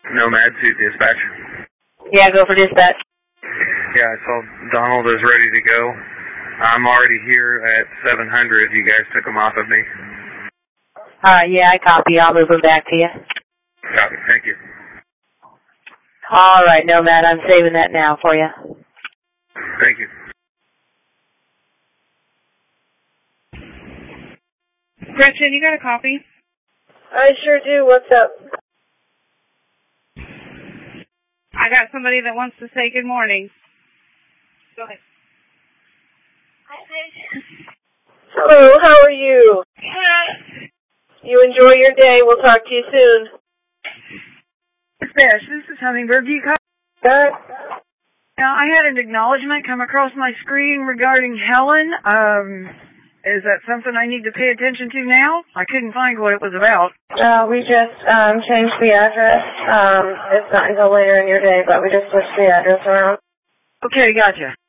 Nomad Suit Dispatch. Yeah, go for dispatch. Yeah, I saw Donald is ready to go. I'm already here at 700. You guys took him off of me. Yeah, I copy. I'll move him back to you. Copy. Thank you. All right, Nomad, I'm saving that now for you. Thank you. Gretchen, you got a copy? I sure do. What's up? I got somebody that wants to say good morning. Go ahead. Hello, how are you? You enjoy your day. We'll talk to you soon. Dispatch, this is Hummingbird. Do you copy? Now, I had an acknowledgement come across my screen regarding Helen. Is that something I need to pay attention to now? I couldn't find what it was about. We just changed the address. It's not until later in your day, but we just switched the address around. Okay, gotcha.